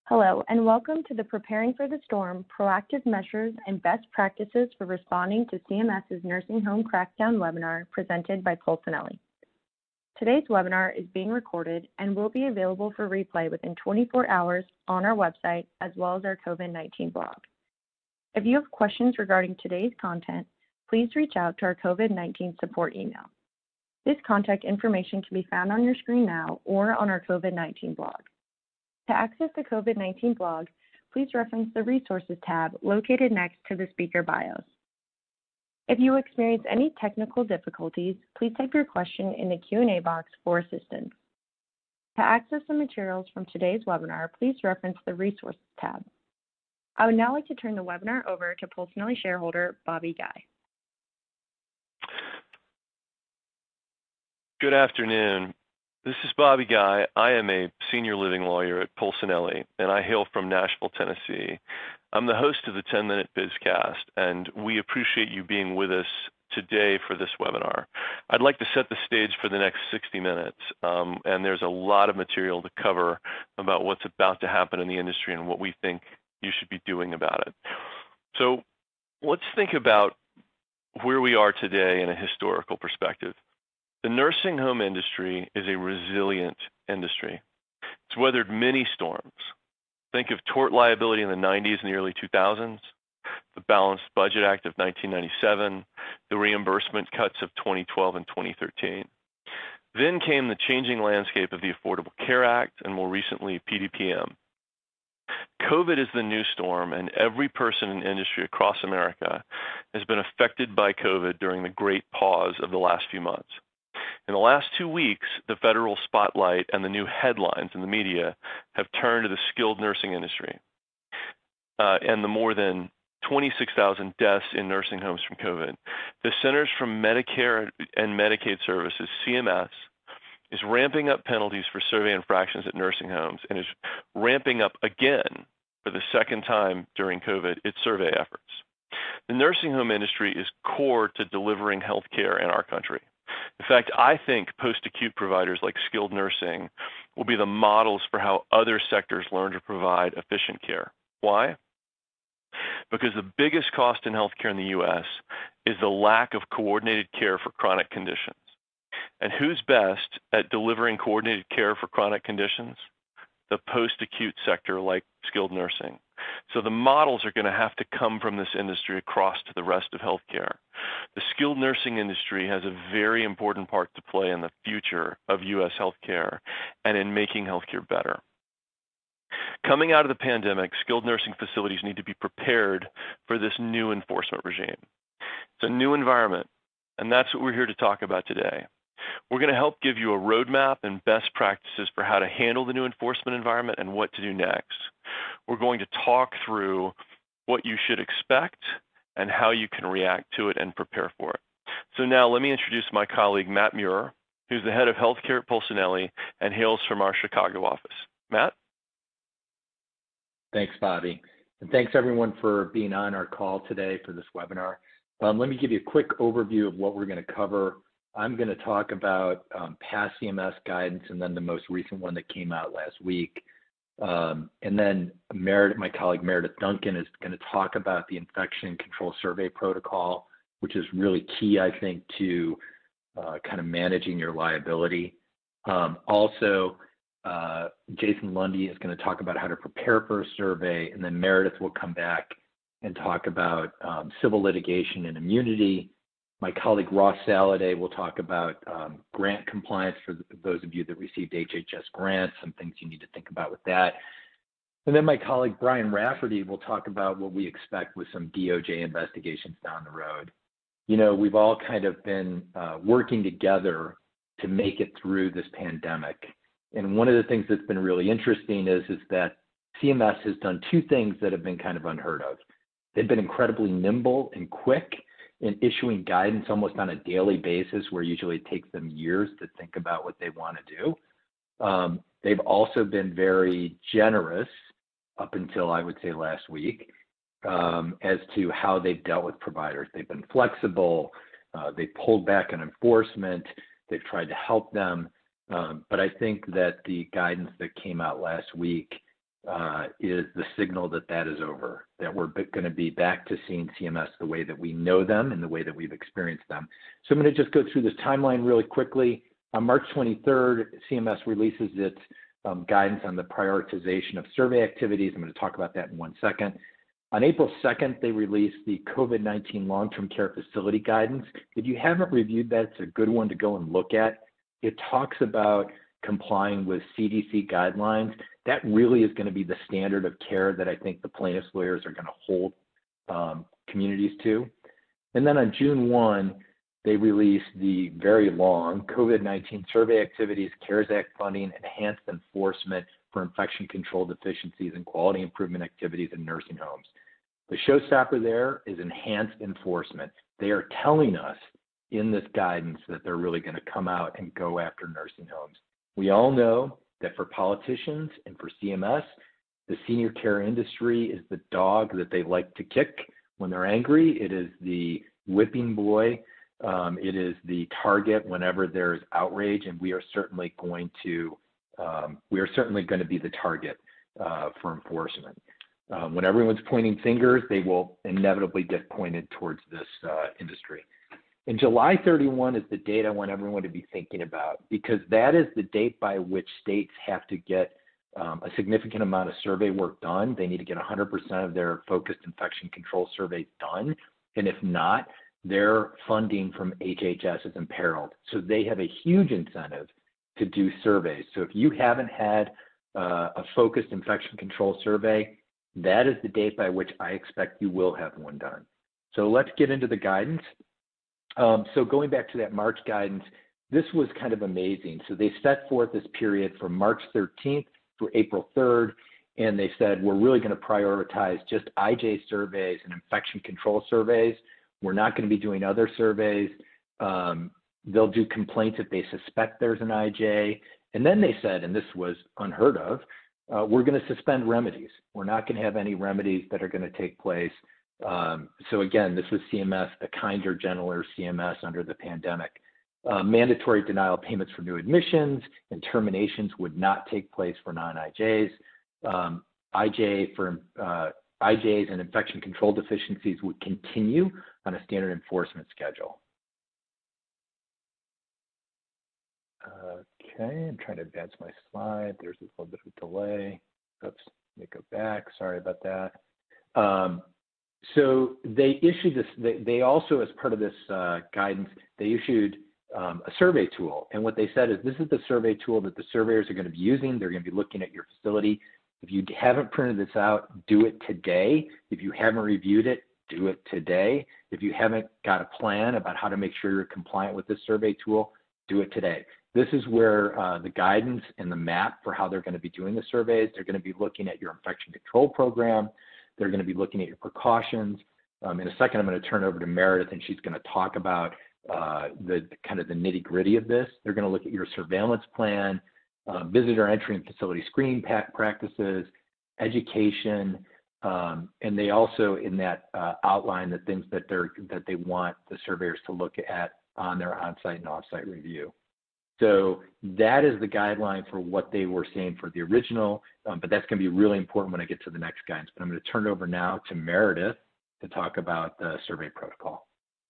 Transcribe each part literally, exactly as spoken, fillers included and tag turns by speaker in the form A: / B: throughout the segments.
A: Hello, and welcome to the Preparing for the Storm, Proactive Measures and Best Practices for Responding to CMS's Nursing Home Crackdown webinar presented by Polsinelli. Today's webinar is being recorded and will be available for replay within twenty-four hours on our website as well as our COVID nineteen blog. If you have questions regarding today's content, please reach out to our COVID nineteen support email. This contact information can be found on your screen now or on our COVID nineteen blog. To access the COVID nineteen blog, please reference the Resources tab located next to the speaker bios. If you experience any technical difficulties, please type your question in the Q and A box for assistance. To access the materials from today's webinar, please reference the Resources tab. I would now like to turn the webinar over to Polsinelli shareholder Bobby Guy.
B: Good afternoon. This is Bobby Guy. I am a senior living lawyer at Polsinelli, and I hail from Nashville, Tennessee. I'm the host of the ten minute Bizcast, and we appreciate you being with us today for this webinar. I'd like to set the stage for the next sixty minutes, um, and there's a lot of material to cover about what's about to happen in the industry and what we think you should be doing about it. So let's think about where we are today in a historical perspective. The nursing home industry is a resilient industry. It's weathered many storms. Think of tort liability in the nineties and the early two thousands, the Balanced Budget Act of nineteen ninety-seven, the reimbursement cuts of twenty twelve and twenty thirteen. Then came the changing landscape of the Affordable Care Act and more recently P D P M. COVID is the new storm, and every person in industry across America has been affected by COVID during the great pause of the last few months. In the last two weeks, the federal spotlight and the new headlines in the media have turned to the skilled nursing industry uh, and the more than twenty-six thousand deaths in nursing homes from COVID. The Centers for Medicare and Medicaid Services, C M S, is ramping up penalties for survey infractions at nursing homes and is ramping up again for the second time during COVID its survey efforts. The nursing home industry is core to delivering health care in our country. In fact, I think post-acute providers like skilled nursing will be the models for how other sectors learn to provide efficient care. Why? Because the biggest cost in healthcare in the U S is the lack of coordinated care for chronic conditions. And who's best at delivering coordinated care for chronic conditions? The post-acute sector like skilled nursing. So the models are going to have to come from this industry across to the rest of healthcare. The skilled nursing industry has a very important part to play in the future of U S healthcare and in making healthcare better. Coming out of the pandemic, skilled nursing facilities need to be prepared for this new enforcement regime. It's a new environment, and that's what we're here to talk about today. We're going to help give you a roadmap and best practices for how to handle the new enforcement environment and what to do next. We're going to talk through what you should expect and how you can react to it and prepare for it. So now let me introduce my colleague, Matt Muir, who's the head of healthcare at Polsinelli and hails from our Chicago office. Matt?
C: Thanks, Bobby. And thanks, everyone, for being on our call today for this webinar. Um, let me give you a quick overview of what we're going to cover. I'm going to talk about um, past C M S guidance and then the most recent one that came out last week. Um, and then Meredith, my colleague Meredith Duncan, is going to talk about the infection control survey protocol, which is really key, I think, to uh, kind of managing your liability. Um, also, uh, Jason Lundy is going to talk about how to prepare for a survey, and then Meredith will come back and talk about um, civil litigation and immunity. My colleague Ross Saladay will talk about um, grant compliance for those of you that received H H S grants, some things you need to think about with that. And then my colleague Brian Rafferty will talk about what we expect with some D O J investigations down the road. You know, we've all kind of been uh, working together to make it through this pandemic. And one of the things that's been really interesting is, is that C M S has done two things that have been kind of unheard of. They've been incredibly nimble and quick in issuing guidance almost on a daily basis, where usually it takes them years to think about what they want to do. Um, they've also been very generous up until, I would say, last week um, as to how they've dealt with providers. They've been flexible. Uh, they pulled back on enforcement. They've tried to help them. Um, but I think that the guidance that came out last week uh, is the signal that that is over, that we're going to be back to seeing C M S the way that we know them and the way that we've experienced them. So I'm going to just go through this timeline really quickly. On March twenty-third, C M S releases its um, guidance on the prioritization of survey activities. I'm going to talk about that in one second. On April second, they released the COVID nineteen long-term care facility guidance. If you haven't reviewed that, it's a good one to go and look at. It talks about complying with C D C guidelines. That really is going to be the standard of care that I think the plaintiffs' lawyers are going to hold um, communities to. And then on June first, they released the very long COVID nineteen survey activities, CARES Act funding, enhanced enforcement for infection control deficiencies and quality improvement activities in nursing homes. The showstopper there is enhanced enforcement. They are telling us in this guidance that they're really going to come out and go after nursing homes. We all know that for politicians and for C M S, the senior care industry is the dog that they like to kick when they're angry. It is the whipping boy. Um, it is the target whenever there's outrage, and we are certainly going to um, we are certainly going to be the target uh, for enforcement. Um, when everyone's pointing fingers, they will inevitably get pointed towards this uh, industry. And July thirty-first is the date I want everyone to be thinking about, because that is the date by which states have to get um, a significant amount of survey work done. They need to get one hundred percent of their focused infection control surveys done. And if not, their funding from H H S is imperiled. So they have a huge incentive to do surveys. So if you haven't had uh, a focused infection control survey, that is the date by which I expect you will have one done. So let's get into the guidance. Um, so going back to that March guidance, this was kind of amazing. So they set forth this period from March thirteenth through April third, and they said, we're really going to prioritize just I J surveys and infection control surveys. We're not going to be doing other surveys. Um, they'll do complaints if they suspect there's an I J. And then they said, and this was unheard of, uh, we're going to suspend remedies. We're not going to have any remedies that are going to take place. Um, so again, this was C M S, a kinder, gentler C M S under the pandemic. Uh, mandatory denial of payments for new admissions and terminations would not take place for non-I Js. Um, I J for uh, I Js and infection control deficiencies would continue on a standard enforcement schedule. Okay, I'm trying to advance my slide. There's a little bit of a delay. Oops, let me go back. Sorry about that. Um, so they issued this, they, they also, as part of this uh, guidance, they issued um, a survey tool. And what they said is, this is the survey tool that the surveyors are going to be using. They're going to be looking at your facility. If you haven't printed this out, do it today. If you haven't reviewed it, do it today. If you haven't got a plan about how to make sure you're compliant with this survey tool, do it today. This is where uh, the guidance and the map for how they're going to be doing the surveys. They're going to be looking at your infection control program. They're going to be looking at your precautions. Um, in a second, I'm going to turn over to Meredith, and she's going to talk about uh, the kind of the nitty gritty of this. They're going to look at your surveillance plan, uh, visitor entry and facility screening practices, education, um, and they also in that uh, outline the things that they're that they want the surveyors to look at on their on-site and off-site review. So that is the guideline for what they were saying for the original, um, but that's going to be really important when I get to the next guidance. But I'm going to turn it over now to Meredith to talk about the survey protocol.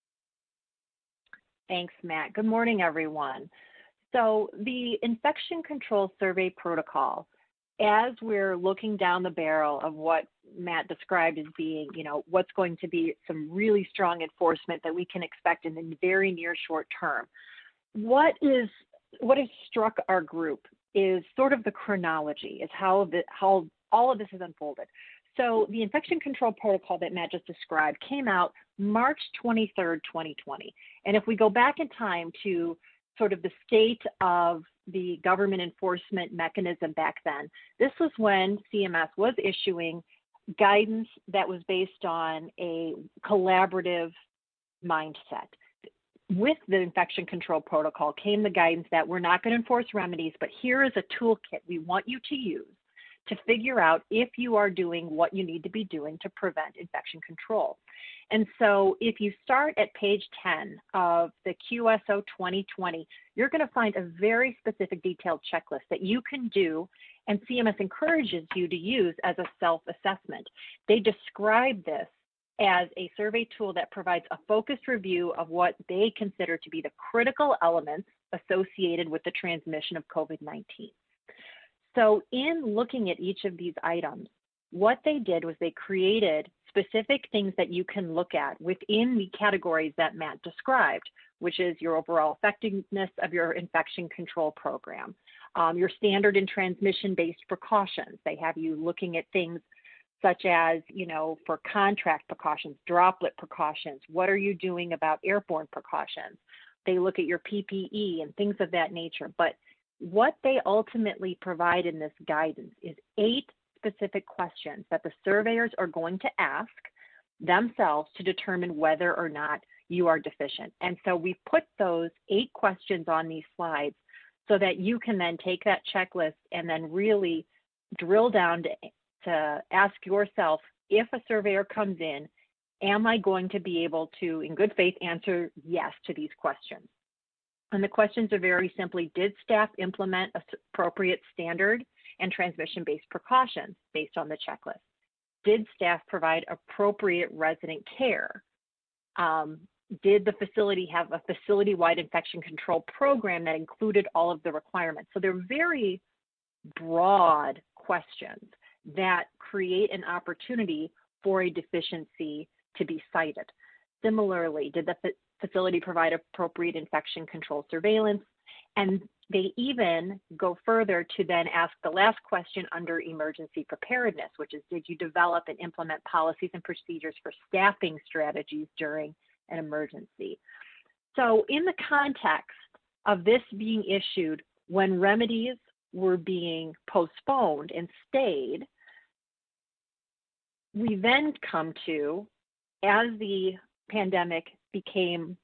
D: Thanks, Matt. Good morning, everyone. So the infection control survey protocol, as we're looking down the barrel of what Matt described as being, you know, what's going to be some really strong enforcement that we can expect in the very near short term, what is what has struck our group is sort of the chronology, is how the, how all of this has unfolded. So the infection control protocol that Matt just described came out March twenty-third, twenty twenty. And if we go back in time to sort of the state of the government enforcement mechanism back then, this was when C M S was issuing guidance that was based on a collaborative mindset. With the infection control protocol came the guidance that we're not going to enforce remedies, but here is a toolkit we want you to use to figure out if you are doing what you need to be doing to prevent infection control. And so if you start at page ten of the Q S O twenty twenty, you're going to find a very specific detailed checklist that you can do, and C M S encourages you to use as a self-assessment. They describe this as a survey tool that provides a focused review of what they consider to be the critical elements associated with the transmission of COVID nineteen. So in looking at each of these items, what they did was they created specific things that you can look at within the categories that Matt described, which is your overall effectiveness of your infection control program, um, your standard and transmission-based precautions. They have you looking at things such as, you know, for contract precautions, droplet precautions, what are you doing about airborne precautions? They look at your P P E and things of that nature. But what they ultimately provide in this guidance is eight specific questions that the surveyors are going to ask themselves to determine whether or not you are deficient. And so we put those eight questions on these slides so that you can then take that checklist and then really drill down to, to ask yourself, if a surveyor comes in, am I going to be able to, in good faith, answer yes to these questions? And the questions are very simply, did staff implement appropriate standard and transmission-based precautions based on the checklist? Did staff provide appropriate resident care? Um, did the facility have a facility-wide infection control program that included all of the requirements? So they're very broad questions that create an opportunity for a deficiency to be cited. Similarly, did the facility provide appropriate infection control surveillance? And they even go further to then ask the last question under emergency preparedness, which is, did you develop and implement policies and procedures for staffing strategies during an emergency? So in the context of this being issued when remedies were being postponed and stayed, we then come to, as the pandemic became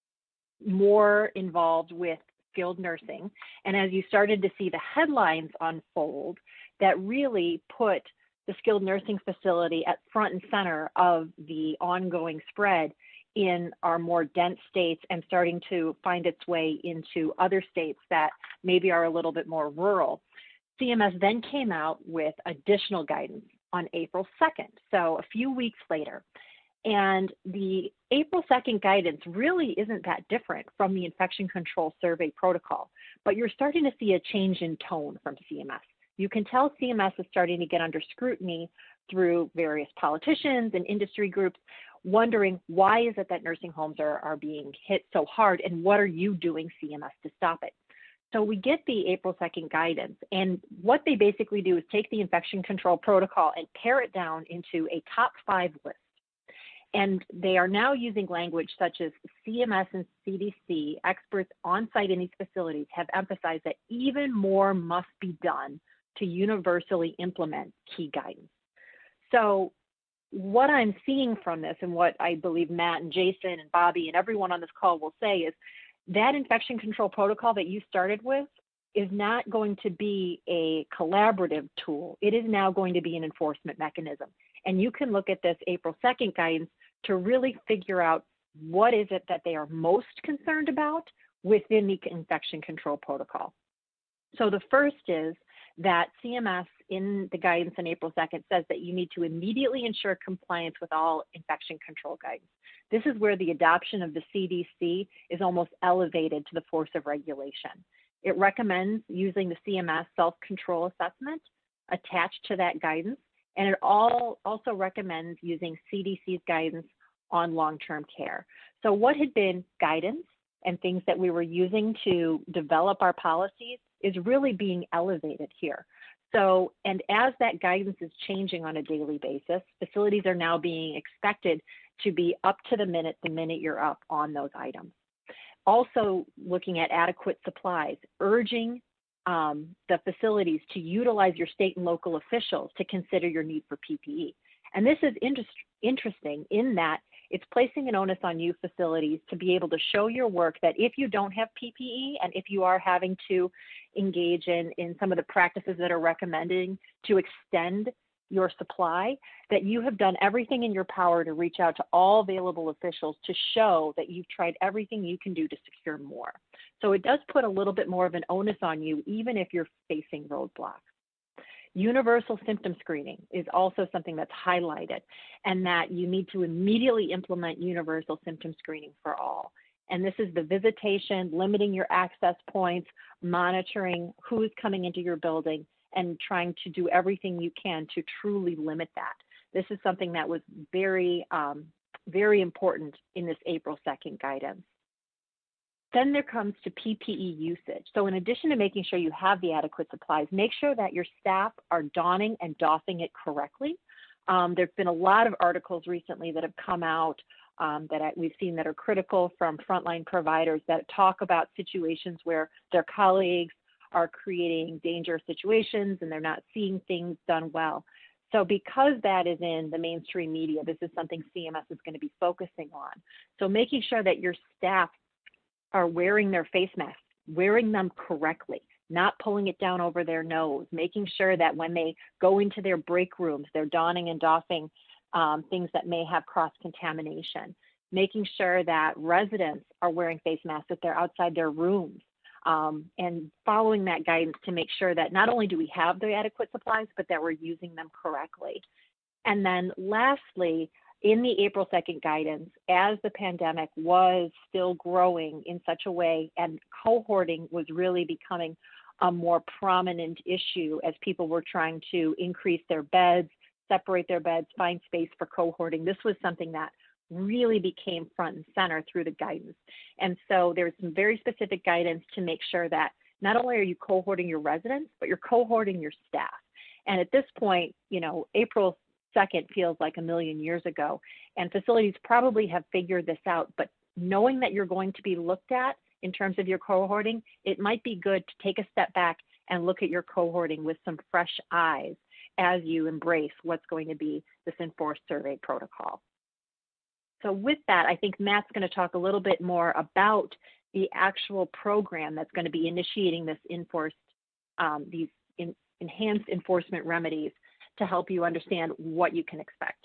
D: more involved with skilled nursing, and as you started to see the headlines unfold that really put the skilled nursing facility at front and center of the ongoing spread in our more dense states and starting to find its way into other states that maybe are a little bit more rural, C M S then came out with additional guidance on April second, so a few weeks later. And the April second guidance really isn't that different from the infection control survey protocol, but you're starting to see a change in tone from C M S. You can tell C M S is starting to get under scrutiny through various politicians and industry groups, wondering why is it that nursing homes are, are being hit so hard, and what are you doing, C M S, to stop it? So we get the April second guidance, and what they basically do is take the infection control protocol and pare it down into a top five list. And they are now using language such as C M S and C D C experts on site in these facilities have emphasized that even more must be done to universally implement key guidance. So what I'm seeing from this, and what I believe Matt and Jason and Bobby and everyone on this call will say, is that infection control protocol that you started with is not going to be a collaborative tool. It is now going to be an enforcement mechanism. And you can look at this April second guidance to really figure out what is it that they are most concerned about within the infection control protocol. So the first is that C M S in the guidance on April second says that you need to immediately ensure compliance with all infection control guidance. This is where the adoption of the C D C is almost elevated to the force of regulation. It recommends using the C M S self-control assessment attached to that guidance, and it all also recommends using C D C's guidance on long-term care. So what had been guidance and things that we were using to develop our policies is really being elevated here. So, and as that guidance is changing on a daily basis, facilities are now being expected to be up to the minute the minute you're up on those items. Also looking at adequate supplies, urging um, the facilities to utilize your state and local officials to consider your need for P P E. And this is inter- interesting in that It's placing an onus on you facilities to be able to show your work that if you don't have P P E and if you are having to engage in, in some of the practices that are recommending to extend your supply, that you have done everything in your power to reach out to all available officials to show that you've tried everything you can do to secure more. So it does put a little bit more of an onus on you, even if you're facing roadblocks. Universal symptom screening is also something that's highlighted, and that you need to immediately implement universal symptom screening for all. And this is the visitation, limiting your access points, monitoring who's coming into your building, and trying to do everything you can to truly limit that. This is something that was very, um, very important in this April second guidance. Then there comes to P P E usage. So in addition to making sure you have the adequate supplies, make sure that your staff are donning and doffing it correctly. Um, there's been a lot of articles recently that have come out um, that I, we've seen that are critical from frontline providers that talk about situations where their colleagues are creating dangerous situations and they're not seeing things done well. So because that is in the mainstream media, this is something C M S is going to be focusing on. So making sure that your staff are wearing their face masks, wearing them correctly, not pulling it down over their nose, making sure that when they go into their break rooms, they're donning and doffing um, things that may have cross-contamination, making sure that residents are wearing face masks if they're outside their rooms, um, and following that guidance to make sure that not only do we have the adequate supplies, but that we're using them correctly. And then lastly, in the April second guidance, as the pandemic was still growing in such a way and cohorting was really becoming a more prominent issue as people were trying to increase their beds, separate their beds, find space for cohorting, this was something that really became front and center through the guidance. And so there's some very specific guidance to make sure that not only are you cohorting your residents, but you're cohorting your staff. And at this point, you know, April second feels like a million years ago, and facilities probably have figured this out, but knowing that you're going to be looked at in terms of your cohorting, it might be good to take a step back and look at your cohorting with some fresh eyes as you embrace what's going to be this enforced survey protocol. So with that, I think Matt's going to talk a little bit more about the actual program that's going to be initiating this enforced, um, these in, enhanced enforcement remedies to help you understand what you can expect.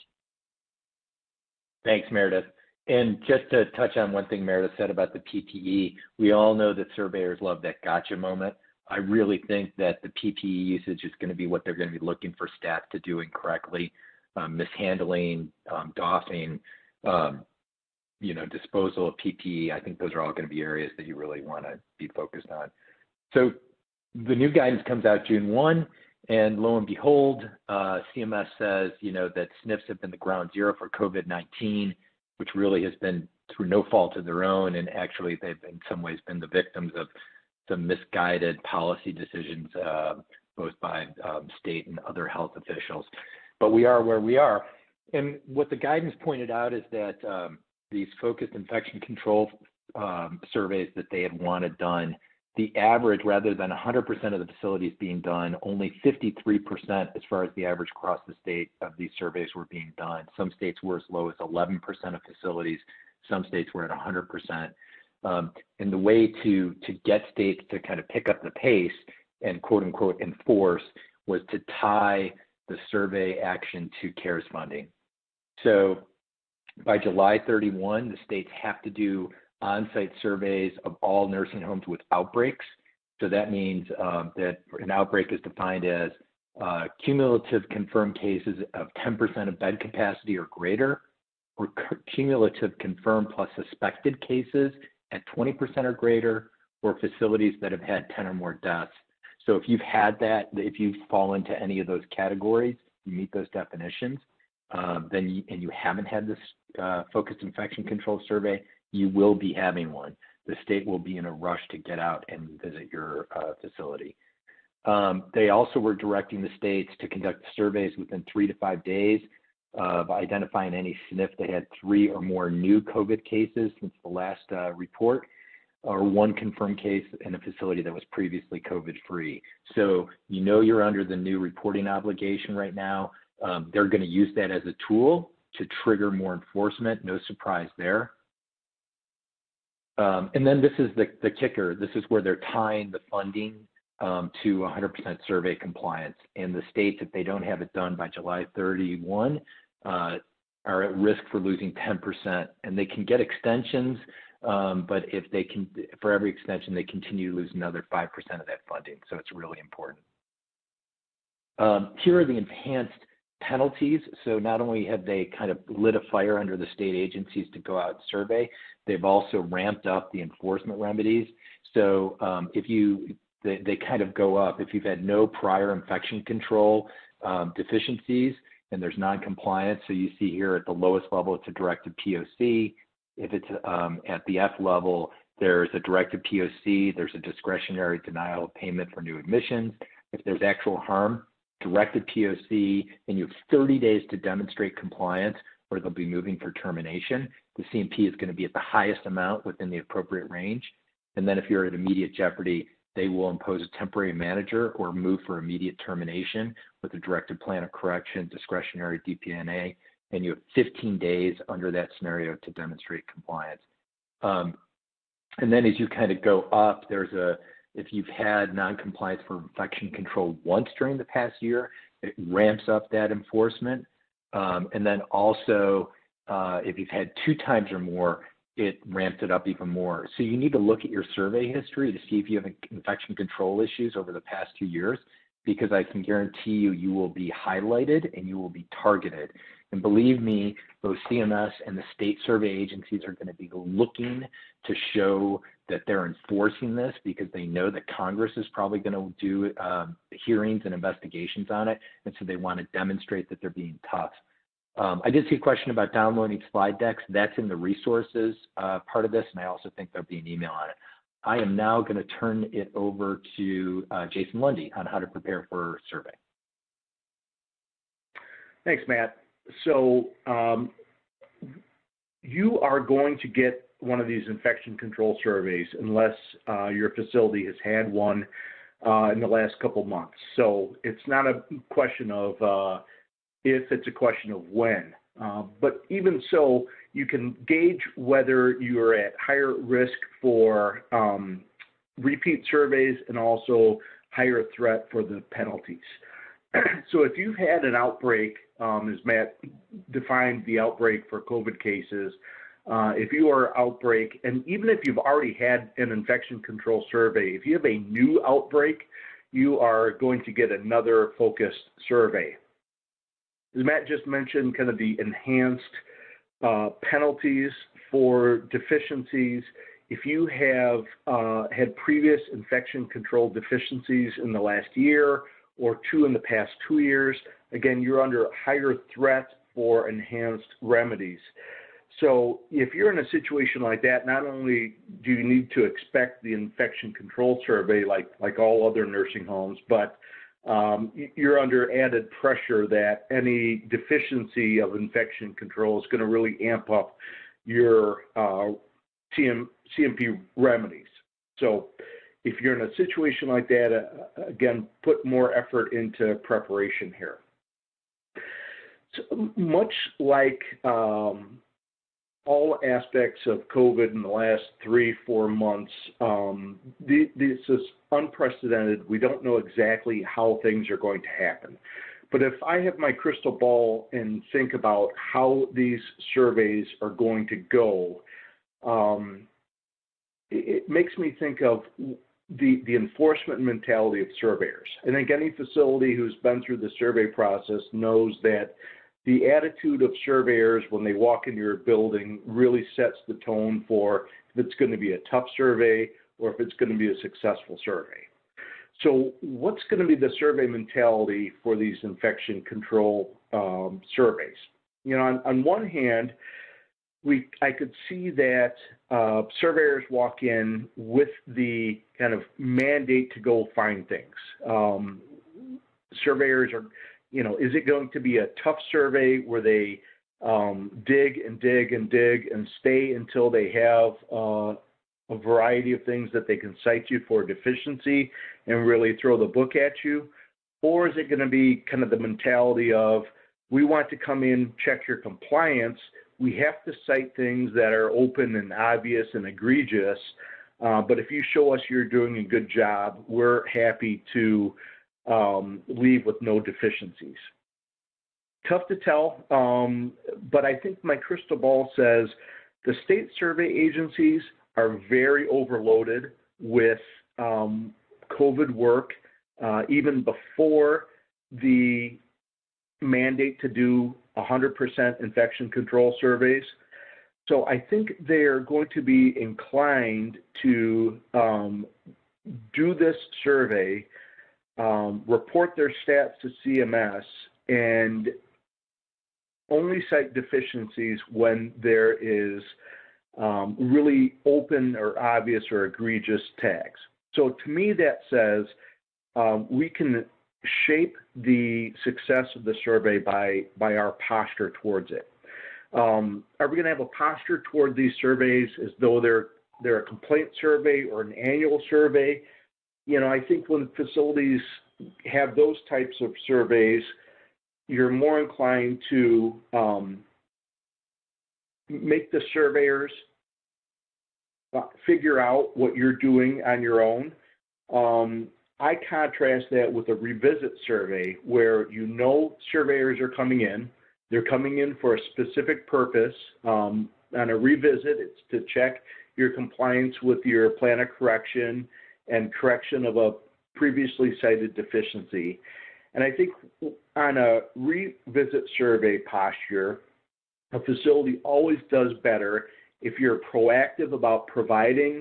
C: Thanks, Meredith. And just to touch on one thing Meredith said about the P P E, we all know that surveyors love that gotcha moment. I really think that the P P E usage is going to be what they're going to be looking for staff to do incorrectly, um, mishandling, um, doffing, um, you know, disposal of P P E. I think those are all going to be areas that you really want to be focused on. So the new guidance comes out June first. And lo and behold, uh, C M S says, you know, that S N Fs have been the ground zero for COVID nineteen, which really has been through no fault of their own. And actually, they've in some ways been the victims of some misguided policy decisions, uh, both by um, state and other health officials. But we are where we are. And what the guidance pointed out is that um, these focused infection control um, surveys that they had wanted done, the average, rather than one hundred percent of the facilities being done, only fifty-three percent as far as the average across the state of these surveys were being done. Some states were as low as eleven percent of facilities. Some states were at one hundred percent. Um, and the way to, to get states to kind of pick up the pace and quote unquote enforce was to tie the survey action to CARES funding. So by July thirty-first, the states have to do on-site surveys of all nursing homes with outbreaks. So that means um, that an outbreak is defined as uh, cumulative confirmed cases of ten percent of bed capacity or greater, or cumulative confirmed plus suspected cases at twenty percent or greater, or facilities that have had ten or more deaths. So if you've had that, if you fall into any of those categories, you meet those definitions, um, then you, and you haven't had this uh, focused infection control survey, you will be having one. The state will be in a rush to get out and visit your uh, facility. Um, they also were directing the states to conduct surveys within three to five days of identifying any S N F that had three or more new COVID cases since the last uh, report, or one confirmed case in a facility that was previously COVID-free. So you know you're under the new reporting obligation right now. Um, they're going to use that as a tool to trigger more enforcement. No surprise there. Um, and then this is the, the kicker. This is where they're tying the funding um, to one hundred percent survey compliance. And the states, if they don't have it done by July thirty-first, uh, are at risk for losing ten percent. And they can get extensions, um, but if they can, for every extension, they continue to lose another five percent of that funding. So it's really important. Um, here are the enhanced penalties. So not only have they kind of lit a fire under the state agencies to go out and survey, they've also ramped up the enforcement remedies. So um, if you, they, they kind of go up. If you've had no prior infection control um, deficiencies and there's non-compliance, so you see here at the lowest level, it's a directed P O C. If it's um, at the F level, there's a directed P O C, there's a discretionary denial of payment for new admissions. If there's actual harm, directed P O C, and you have thirty days to demonstrate compliance, or they'll be moving for termination. The C M P is going to be at the highest amount within the appropriate range. And then if you're at immediate jeopardy, they will impose a temporary manager or move for immediate termination with a directed plan of correction, discretionary D P N A, and you have fifteen days under that scenario to demonstrate compliance. Um, and then as you kind of go up, there's a if you've had non-compliance for infection control once during the past year, it ramps up that enforcement. Um, and then also, uh, if you've had two times or more, it ramped it up even more. So you need to look at your survey history to see if you have infection control issues over the past two years, because I can guarantee you, you will be highlighted and you will be targeted. And believe me, both C M S and the state survey agencies are going to be looking to show that they're enforcing this, because they know that Congress is probably going to do um, hearings and investigations on it. And so they want to demonstrate that they're being tough. Um, I did see a question about downloading slide decks. That's in the resources uh, part of this, and I also think there'll be an email on it. I am now going to turn it over to uh, Jason Lundy on how to prepare for survey.
E: Thanks, Matt. So um, you are going to get one of these infection control surveys unless uh, your facility has had one uh, in the last couple months. So it's not a question of uh, if, it's a question of when. Uh, but even so, you can gauge whether you're at higher risk for um, repeat surveys and also higher threat for the penalties. So if you've had an outbreak, um, as Matt defined the outbreak for COVID cases, uh, if you are outbreak, and even if you've already had an infection control survey, if you have a new outbreak, you are going to get another focused survey. As Matt just mentioned, kind of the enhanced uh, penalties for deficiencies. If you have uh, had previous infection control deficiencies in the last year or two in the past two years, again, you're under higher threat for enhanced remedies. So if you're in a situation like that, not only do you need to expect the infection control survey like, like all other nursing homes, but um, you're under added pressure that any deficiency of infection control is going to really amp up your uh, C M, C M P remedies. So if you're in a situation like that, uh, again, put more effort into preparation here. So much like um, all aspects of COVID in the last three, four months, um, the, this is unprecedented. We don't know exactly how things are going to happen. But if I have my crystal ball and think about how these surveys are going to go, um, it, it makes me think of the, the enforcement mentality of surveyors. I think any facility who's been through the survey process knows that the attitude of surveyors when they walk into your building really sets the tone for if it's going to be a tough survey or if it's going to be a successful survey. So what's going to be the survey mentality for these infection control um, surveys? You know, on, on one hand, we I could see that uh, surveyors walk in with the kind of mandate to go find things. Um, surveyors are, you know, is it going to be a tough survey where they um, dig and dig and dig and stay until they have uh, a variety of things that they can cite you for deficiency and really throw the book at you? Or is it going to be kind of the mentality of we want to come in, check your compliance, we have to cite things that are open and obvious and egregious. Uh, but if you show us you're doing a good job, we're happy to um, leave with no deficiencies. Tough to tell, um, but I think my crystal ball says the state survey agencies are very overloaded with um, COVID work, uh, even before the mandate to do one hundred percent infection control surveys. So I think they're going to be inclined to um, do this survey, um, report their stats to C M S, and only cite deficiencies when there is um, really open or obvious or egregious tags. So to me, that says um, we can shape the success of the survey by, by our posture towards it. Um, are we going to have a posture toward these surveys as though they're, they're a complaint survey or an annual survey? You know, I think when facilities have those types of surveys, you're more inclined to um, make the surveyors uh, figure out what you're doing on your own. Um, I contrast that with a revisit survey where you know surveyors are coming in. They're coming in for a specific purpose. Um, on a revisit, it's to check your compliance with your plan of correction and correction of a previously cited deficiency. And I think on a revisit survey posture, a facility always does better if you're proactive about providing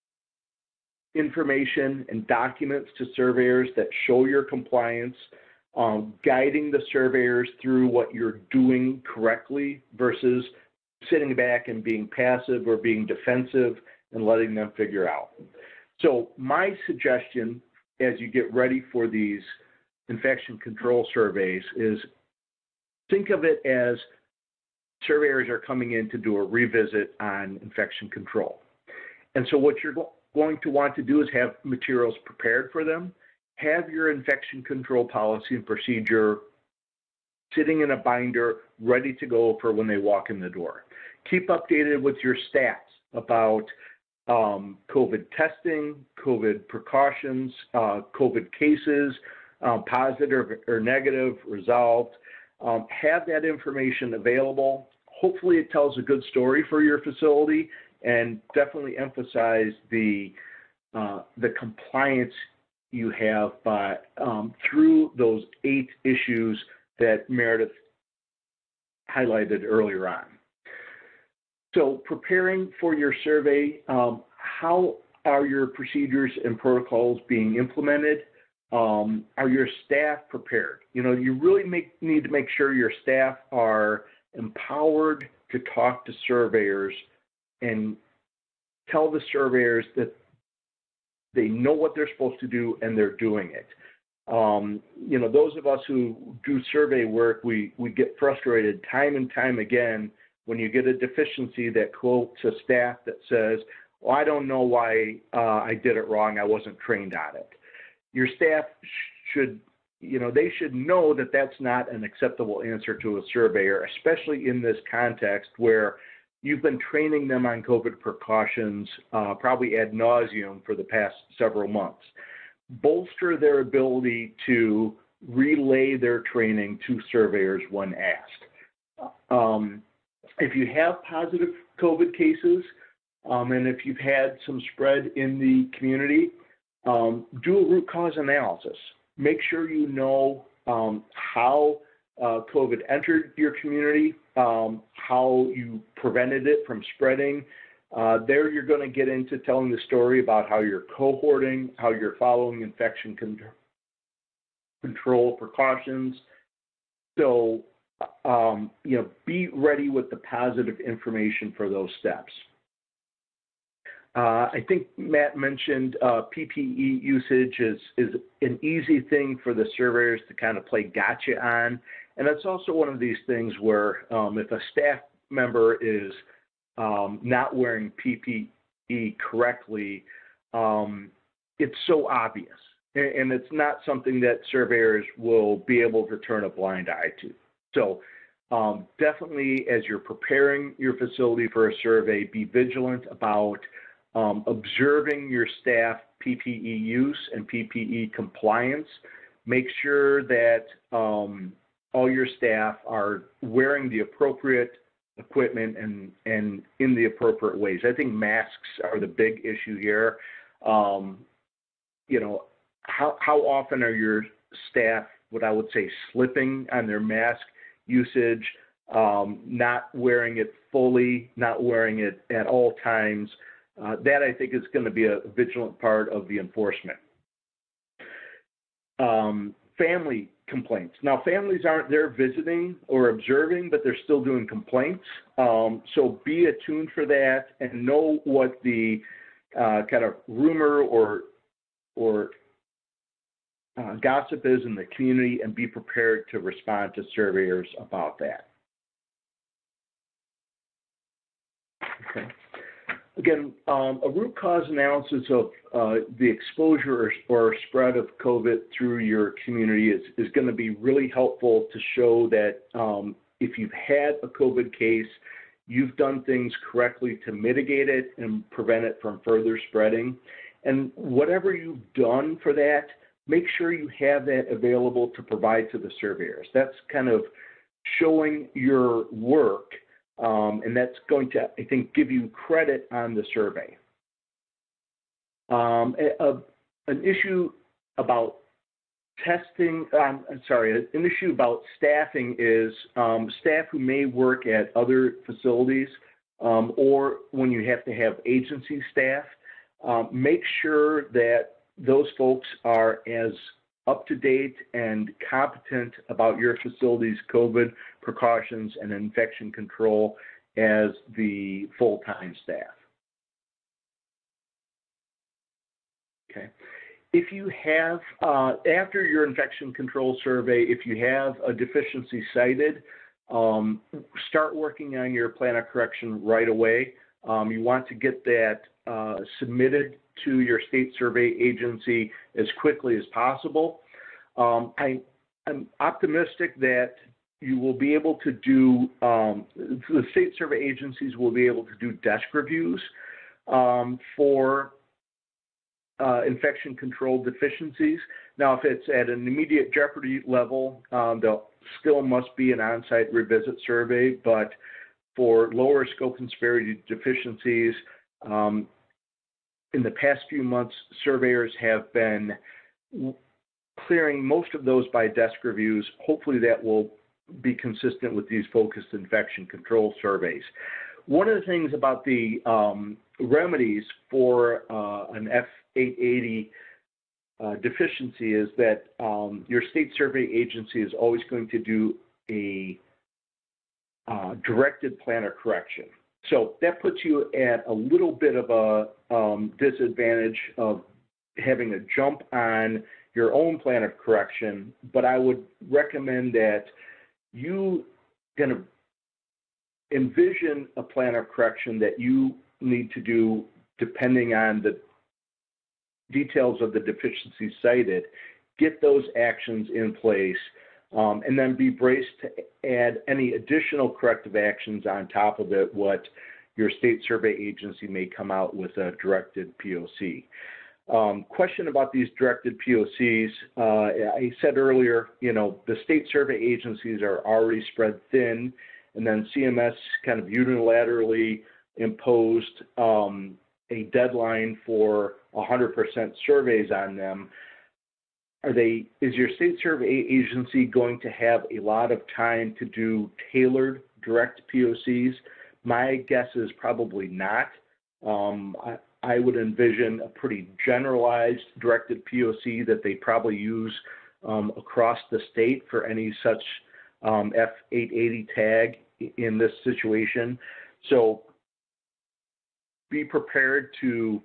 E: information and documents to surveyors that show your compliance, um, guiding the surveyors through what you're doing correctly versus sitting back and being passive or being defensive and letting them figure out. So my suggestion as you get ready for these infection control surveys is think of it as surveyors are coming in to do a revisit on infection control. And so what you're go- going to want to do is have materials prepared for them, have your infection control policy and procedure sitting in a binder ready to go for when they walk in the door. Keep updated with your stats about um, COVID testing, COVID precautions, uh, COVID cases, um, positive or negative, resolved. Um, have that information available. Hopefully it tells a good story for your facility, and definitely emphasize the, uh, the compliance you have by, um, through those eight issues that Meredith highlighted earlier on. So preparing for your survey, um, how are your procedures and protocols being implemented? Um, are your staff prepared? You know, you really make, need to make sure your staff are empowered to talk to surveyors and tell the surveyors that they know what they're supposed to do and they're doing it. Um, you know, those of us who do survey work, we, we get frustrated time and time again when you get a deficiency that quotes a staff that says, well, I don't know why uh, I did it wrong, I wasn't trained on it. Your staff should, you know, they should know that that's not an acceptable answer to a surveyor, especially in this context where you've been training them on COVID precautions uh, probably ad nauseum for the past several months. Bolster their ability to relay their training to surveyors when asked. Um, if you have positive COVID cases, um, and if you've had some spread in the community, um, do a root cause analysis. Make sure you know um, how uh, COVID entered your community, um, how you prevented it from spreading. Uh, there you're going to get into telling the story about how you're cohorting, how you're following infection con- control precautions. So, um, you know, be ready with the positive information for those steps. Uh, I think Matt mentioned uh, P P E usage is, is an easy thing for the surveyors to kind of play gotcha on. And it's also one of these things where um, if a staff member is um, not wearing P P E correctly, um, it's so obvious. And, and it's not something that surveyors will be able to turn a blind eye to. So um, definitely as you're preparing your facility for a survey, be vigilant about um, observing your staff P P E use and P P E compliance. Make sure that um, all your staff are wearing the appropriate equipment and, and in the appropriate ways. I think masks are the big issue here. Um, you know, how, how often are your staff, what I would say, slipping on their mask usage, um, not wearing it fully, not wearing it at all times? Uh, that, I think, is going to be a vigilant part of the enforcement. Um, family complaints. Now, families aren't there visiting or observing, but they're still doing complaints. Um, so be attuned for that and know what the uh, kind of rumor or, or uh, gossip is in the community, and be prepared to respond to surveyors about that. Okay. Again, um, a root cause analysis of uh, the exposure or, or spread of COVID through your community is, is going to be really helpful to show that um, if you've had a COVID case, you've done things correctly to mitigate it and prevent it from further spreading. And whatever you've done for that, make sure you have that available to provide to the surveyors. That's kind of showing your work. Um, and that's going to, I think, give you credit on the survey. Um, a, a, an issue about testing, um, I'm sorry, an issue about staffing is um, staff who may work at other facilities um, or when you have to have agency staff, um, make sure that those folks are as up to date and competent about your facility's COVID precautions and infection control as the full-time staff. Okay. If you have, uh, after your infection control survey, if you have a deficiency cited, um, start working on your plan of correction right away. Um, you want to get that uh, submitted to your state survey agency as quickly as possible. Um, I, I'm optimistic that you will be able to do, um, the state survey agencies will be able to do desk reviews um, for uh, infection control deficiencies. Now, if it's at an immediate jeopardy level, um, there still must be an on-site revisit survey, but for lower scope and severity deficiencies, um, in the past few months, surveyors have been clearing most of those by desk reviews. Hopefully that will be consistent with these focused infection control surveys. One of the things about the um, remedies for uh, an F eight eighty uh, deficiency is that um, your state survey agency is always going to do a uh, directed plan of correction. So that puts you at a little bit of a um, disadvantage of having a jump on your own plan of correction, but I would recommend that you kind of envision a plan of correction that you need to do depending on the details of the deficiency cited, get those actions in place, um, and then be braced to add any additional corrective actions on top of it, what your state survey agency may come out with a directed P O C. Um, question about these directed P O Cs. Uh, I said earlier, you know, the state survey agencies are already spread thin, and then C M S kind of unilaterally imposed um, a deadline for one hundred percent surveys on them. Are they, is your state survey agency going to have a lot of time to do tailored direct P O Cs? My guess is probably not. Um, I, I would envision a pretty generalized directed P O C that they probably use um, across the state for any such um, F eight eighty tag in this situation. So be prepared to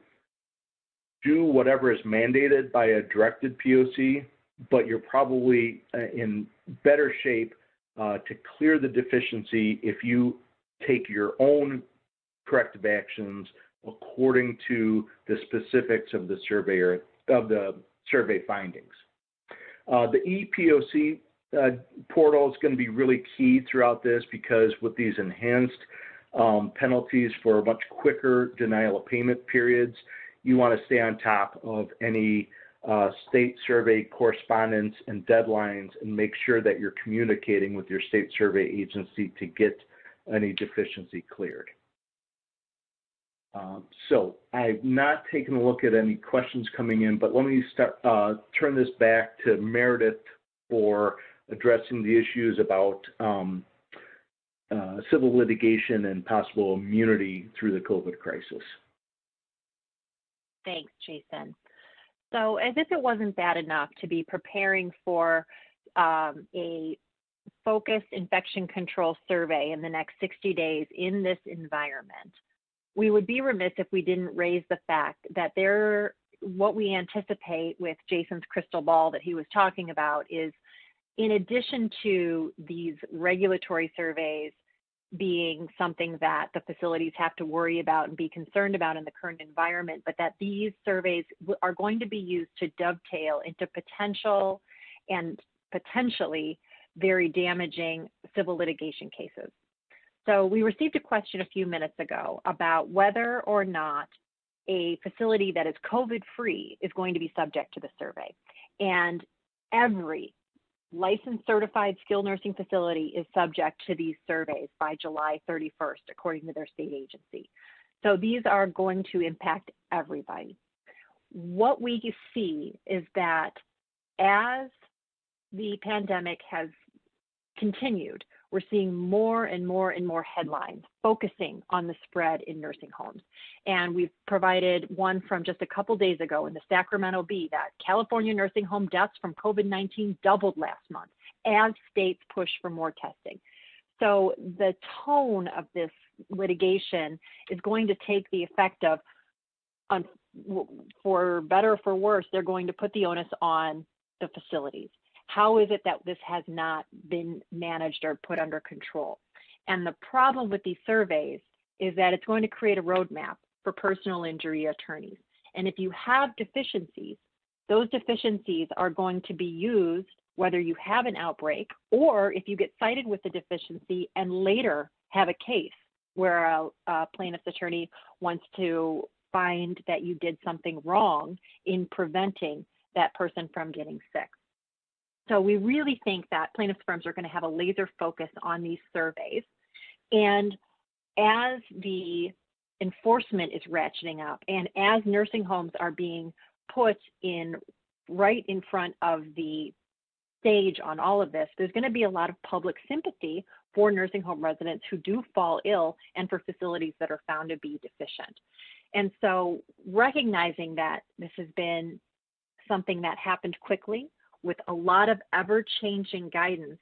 E: do whatever is mandated by a directed P O C, but you're probably in better shape uh, to clear the deficiency if you take your own corrective actions according to the specifics of the surveyor of the survey findings. Uh, the E P O C uh, portal is going to be really key throughout this, because with these enhanced um, penalties for much quicker denial of payment periods, you want to stay on top of any uh, state survey correspondence and deadlines, and make sure that you're communicating with your state survey agency to get any deficiency cleared. Uh, so I've not taken a look at any questions coming in, but let me start, uh, turn this back to Meredith for addressing the issues about um, uh, civil litigation and possible immunity through the COVID crisis.
D: Thanks, Jason. So as if it wasn't bad enough to be preparing for um, a focused infection control survey in the next sixty days in this environment, we would be remiss if we didn't raise the fact that there, what we anticipate with Jason's crystal ball that he was talking about is, in addition to these regulatory surveys being something that the facilities have to worry about and be concerned about in the current environment, but that these surveys are going to be used to dovetail into potential and potentially very damaging civil litigation cases. So we received a question a few minutes ago about whether or not a facility that is COVID-free is going to be subject to the survey. And every licensed certified skilled nursing facility is subject to these surveys by July thirty-first, according to their state agency. So these are going to impact everybody. What we see is that as the pandemic has continued, we're seeing more and more and more headlines focusing on the spread in nursing homes. And we've provided one from just a couple days ago in the Sacramento Bee that California nursing home deaths from COVID nineteen doubled last month as states push for more testing. So the tone of this litigation is going to take the effect of, um, for better or for worse, they're going to put the onus on the facilities. How is it that this has not been managed or put under control? And the problem with these surveys is that it's going to create a roadmap for personal injury attorneys. And if you have deficiencies, those deficiencies are going to be used whether you have an outbreak or if you get cited with the deficiency and later have a case where a, a plaintiff's attorney wants to find that you did something wrong in preventing that person from getting sick. So we really think that plaintiffs' firms are going to have a laser focus on these surveys. And as the enforcement is ratcheting up and as nursing homes are being put in right in front of the stage on all of this, there's going to be a lot of public sympathy for nursing home residents who do fall ill and for facilities that are found to be deficient. And so recognizing that this has been something that happened quickly, with a lot of ever-changing guidance,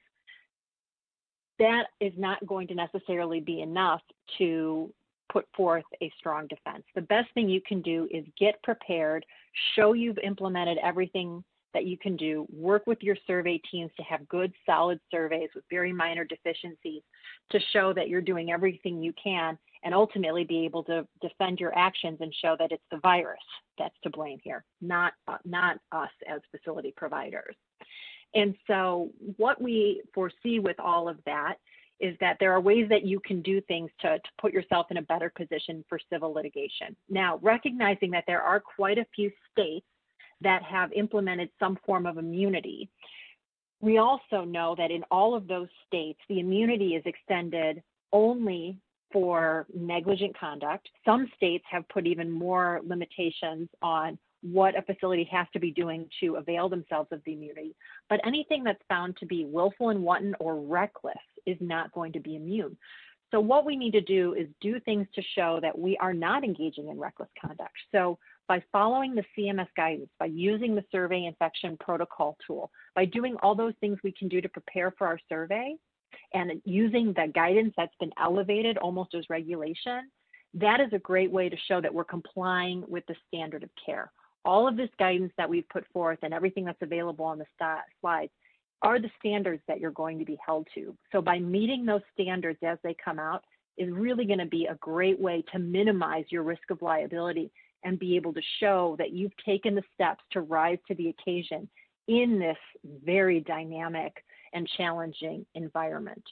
D: that is not going to necessarily be enough to put forth a strong defense. The best thing you can do is get prepared, show you've implemented everything that you can do, work with your survey teams to have good, solid surveys with very minor deficiencies to show that you're doing everything you can, and ultimately be able to defend your actions and show that it's the virus that's to blame here, not, uh, not us as facility providers. And so what we foresee with all of that is that there are ways that you can do things to, to put yourself in a better position for civil litigation. Now, recognizing that there are quite a few states that have implemented some form of immunity, we also know that in all of those states, the immunity is extended only for negligent conduct. Some states have put even more limitations on what a facility has to be doing to avail themselves of the immunity. But anything that's found to be willful and wanton or reckless is not going to be immune. So what we need to do is do things to show that we are not engaging in reckless conduct. So by following the C M S guidance, by using the survey infection protocol tool, by doing all those things we can do to prepare for our survey, and using the guidance that's been elevated almost as regulation, that is a great way to show that we're complying with the standard of care. All of this guidance that we've put forth and everything that's available on the slides are the standards that you're going to be held to. So by meeting those standards as they come out is really going to be a great way to minimize your risk of liability and be able to show that you've taken the steps to rise to the occasion in this very dynamic and challenging environment.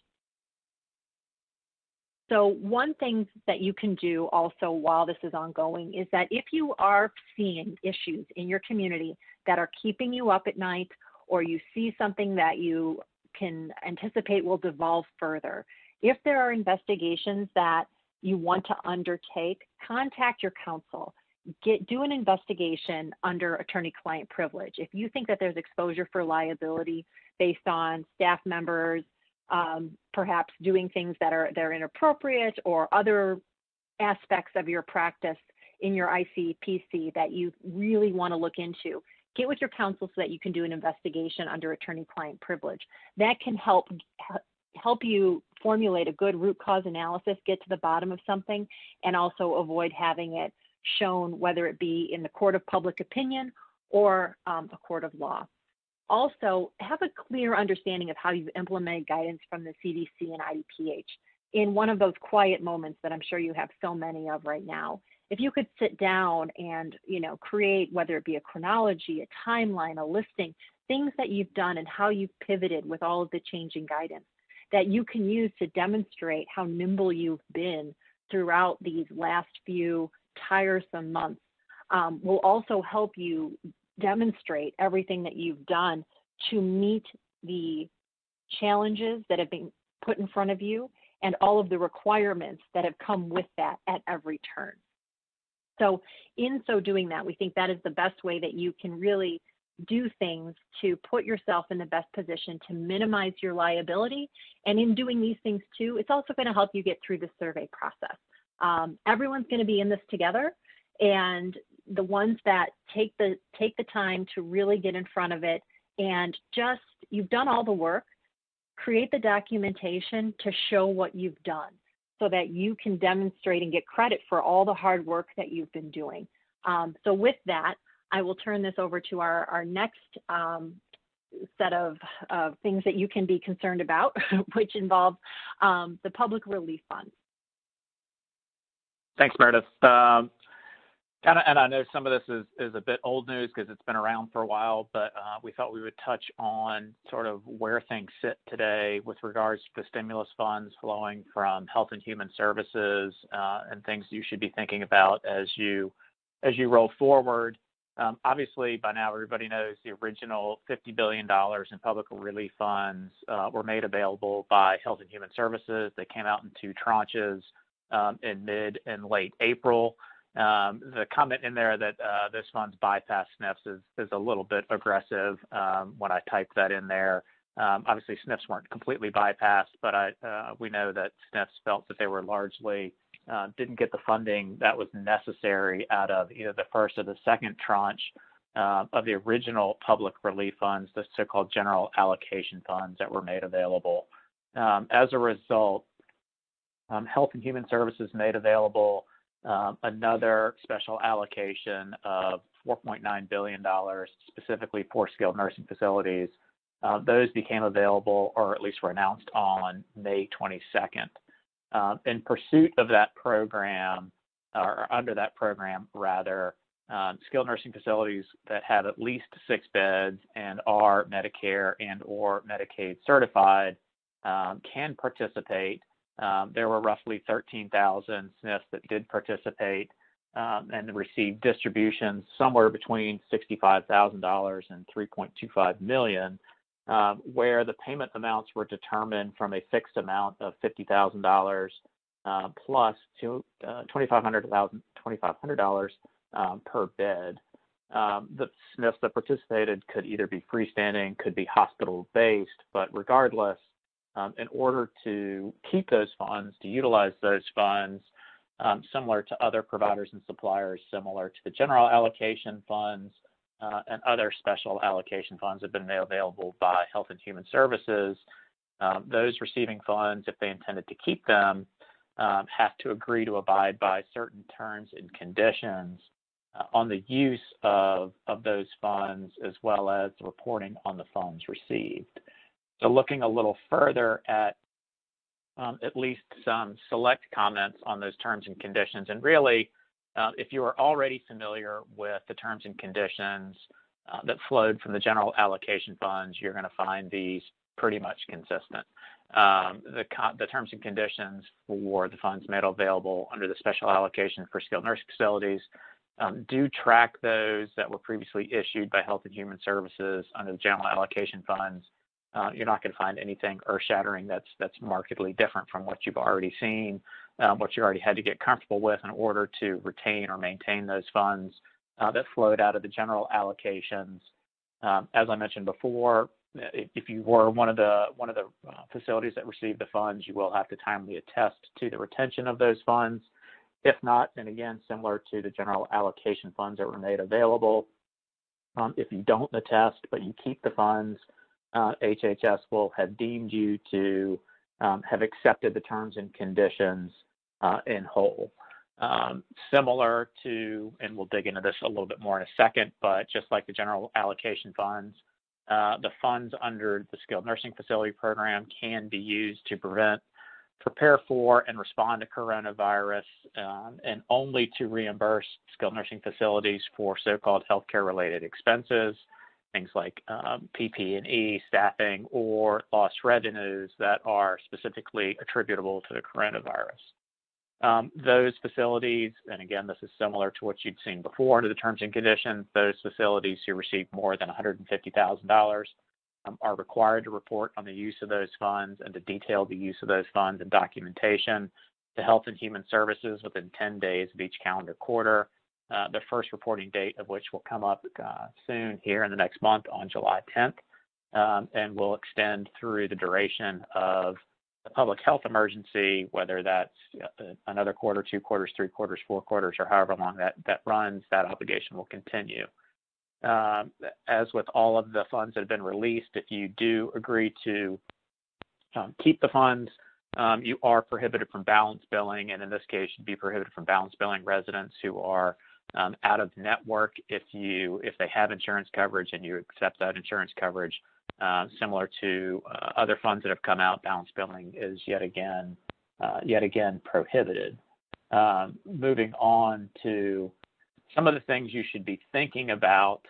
D: So one thing that you can do also while this is ongoing is that if you are seeing issues in your community that are keeping you up at night, or you see something that you can anticipate will devolve further, if there are investigations that you want to undertake, contact your counsel. Get, do an investigation under attorney-client privilege. If you think that there's exposure for liability based on staff members, um, perhaps doing things that are, that are inappropriate, or other aspects of your practice in your I C P C that you really want to look into, get with your counsel so that you can do an investigation under attorney-client privilege. That can help help you formulate a good root cause analysis, get to the bottom of something, and also avoid having it shown, whether it be in the court of public opinion or um, a court of law. Also, have a clear understanding of how you've implemented guidance from the C D C and I D P H in one of those quiet moments that I'm sure you have so many of right now. If you could sit down and, you know, create, whether it be a chronology, a timeline, a listing, things that you've done and how you've pivoted with all of the changing guidance that you can use to demonstrate how nimble you've been throughout these last few tiresome months, um, will also help you demonstrate everything that you've done to meet the challenges that have been put in front of you and all of the requirements that have come with that at every turn. So in so doing that, we think that is the best way that you can really do things to put yourself in the best position to minimize your liability. And in doing these things too, it's also going to help you get through the survey process. Um, everyone's going to be in this together, and the ones that take the take the time to really get in front of it and just, you've done all the work, create the documentation to show what you've done so that you can demonstrate and get credit for all the hard work that you've been doing. Um, so with that, I will turn this over to our, our next um, set of uh, things that you can be concerned about, which involves um, the public relief funds.
F: Thanks, Meredith. Um, and, and I know some of this is, is a bit old news because it's been around for a while, but uh, we thought we would touch on sort of where things sit today with regards to the stimulus funds flowing from Health and Human Services uh, and things you should be thinking about as you as you roll forward. Um, obviously, by now, everybody knows the original fifty billion dollars in public relief funds uh, were made available by Health and Human Services. They came out in two tranches um, in mid and late April. Um, the comment in there that uh, this fund's bypass S N Fs is, is a little bit aggressive um, when I typed that in there. Um, obviously, S N Fs weren't completely bypassed, but I, uh, we know that S N Fs felt that they were largely Uh, didn't get the funding that was necessary out of either the first or the second tranche uh, of the original public relief funds, the so-called general allocation funds that were made available. Um, as a result, um, Health and Human Services made available um, another special allocation of four point nine billion dollars specifically for skilled nursing facilities. Uh, those became available, or at least were announced on May twenty-second. Uh, in pursuit of that program, or under that program, rather, um, skilled nursing facilities that have at least six beds and are Medicare and or Medicaid certified um, can participate. Um, there were roughly thirteen thousand S N Fs that did participate um, and received distributions somewhere between sixty-five thousand dollars and three point two five million dollars. Um, where the payment amounts were determined from a fixed amount of fifty thousand dollars uh, plus to, uh, twenty-five hundred dollars um, per bed. Um, the S N Fs that participated could either be freestanding, could be hospital-based, but regardless, um, in order to keep those funds, to utilize those funds, um, similar to other providers and suppliers, similar to the general allocation funds, Uh, and other special allocation funds have been made available by Health and Human Services. Um, those receiving funds, if they intended to keep them, um, have to agree to abide by certain terms and conditions uh, on the use of, of those funds, as well as the reporting on the funds received. So looking a little further at um, at least some select comments on those terms and conditions, and really, Uh, if you are already familiar with the terms and conditions uh, that flowed from the general allocation funds, you're going to find these pretty much consistent. Um, the, the terms and conditions for the funds made available under the special allocation for skilled nursing facilities um, do track those that were previously issued by Health and Human Services under the general allocation funds. Uh, you're not going to find anything earth-shattering that's that's markedly different from what you've already seen, um, what you already had to get comfortable with in order to retain or maintain those funds uh, that flowed out of the general allocations. Um, as I mentioned before, if you were one of the one of the uh, facilities that received the funds, you will have to timely attest to the retention of those funds. If not, then again, similar to the general allocation funds that were made available, um, if you don't attest but you keep the funds, uh, H H S will have deemed you to um, have accepted the terms and conditions uh, in whole. Um, similar to, and we'll dig into this a little bit more in a second, but just like the general allocation funds, uh, the funds under the skilled nursing facility program can be used to prevent, prepare for, and respond to coronavirus, um, and only to reimburse skilled nursing facilities for so-called healthcare related expenses, things like um, P P E, staffing, or lost revenues that are specifically attributable to the coronavirus. Um, those facilities, and again, this is similar to what you'd seen before under the terms and conditions, those facilities who receive more than one hundred fifty thousand dollars um, are required to report on the use of those funds and to detail the use of those funds and documentation to Health and Human Services within ten days of each calendar quarter, uh, the first reporting date of which will come up uh, soon here in the next month on July tenth, um, and will extend through the duration of the public health emergency, whether that's another quarter, two quarters, three quarters, four quarters, or however long that, that runs, that obligation will continue. Um, as with all of the funds that have been released, if you do agree to um, keep the funds, um, you are prohibited from balance billing, and in this case, you'd be prohibited from balance billing residents who are um, out of network if you if they have insurance coverage and you accept that insurance coverage. Uh, similar to uh, other funds that have come out, balance billing is yet again, uh, yet again prohibited. Um, moving on to some of the things you should be thinking about,